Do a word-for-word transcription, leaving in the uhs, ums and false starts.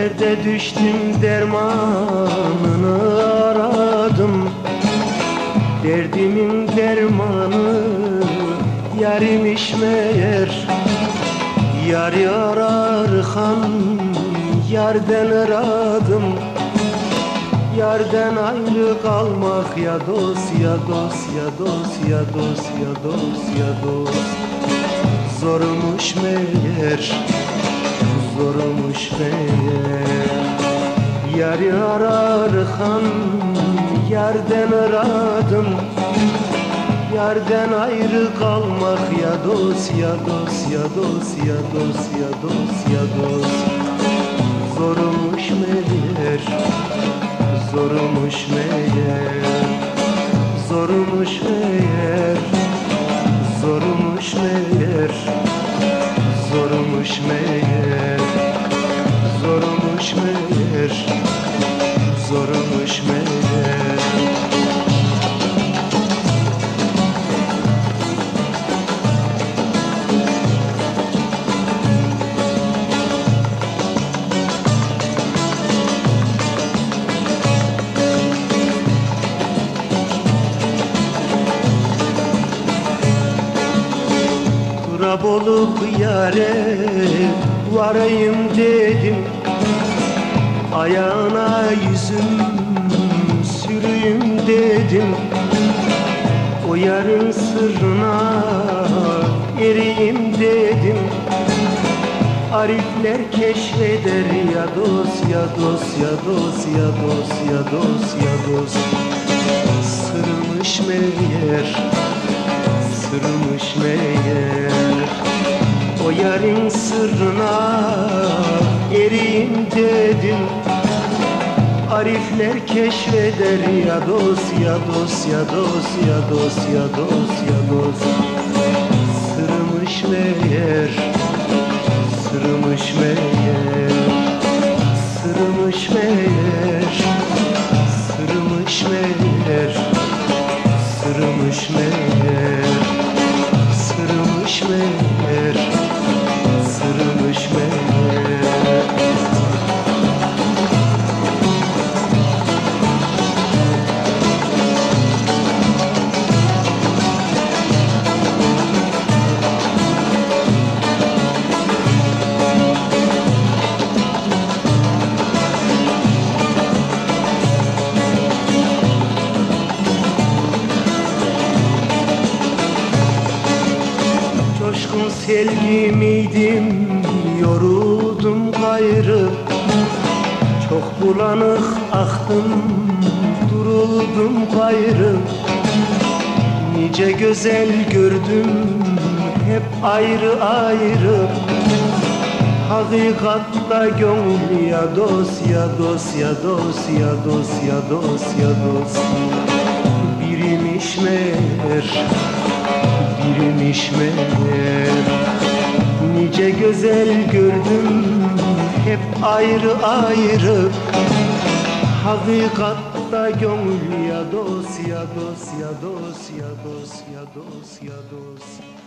Derde düştüm, dermanını aradım. Derdimin dermanı yarimiş meğer. Yar ararken yarden aradım. Yarden ayrı kalmak ya dost, ya dost, ya dost, ya dost, ya dost, ya dost. Zormuş meğer, zormuş meğer. Yar ararken yarden aradım. Yarden ayrı kalmak ya dost, ya dost, ya dost, ya dost, ya dost, ya dost. Zormuş meğer, zormuş meğer, zormuş meğer, zormuş meğer, zormuş meğer, zormuş meğer, zormuş meğer. Kurab olup yâre varayım dedim. Ayağına yüzüm süreyim dedim. O yarın sırrına eriyim dedim. Arifler keşfeder ya dost, ya dost, ya dost, ya dost, ya dost, ya dost. Sırmış meğer, sırmış meğer. O yarın sırrına eriyim dedim. Arifler keşfeder ya dost, ya dost, ya dost, ya dost, ya dost, ya dost. Sırmış meğer, sırmış meğer, sırmış meğer, sırmış meğer, sırmış meğer, sırmış meğer, sırmış meğer. Coşkun selgi miydim, yoruldum gayrı. Çok bulanık aktım, duruldum gayrı. Nice güzel gördüm, hep ayrı ayrı. Hakikatta gönül ya dost, ya dost, ya dost, ya dost, ya dost, ya dost. Birimiş meğer, birimiş meğer. Nice güzel gördüm, hep ayrı ayrı. Hakikatta gönül ya dost, ya dost, ya dost, ya dost, ya dost, ya dost.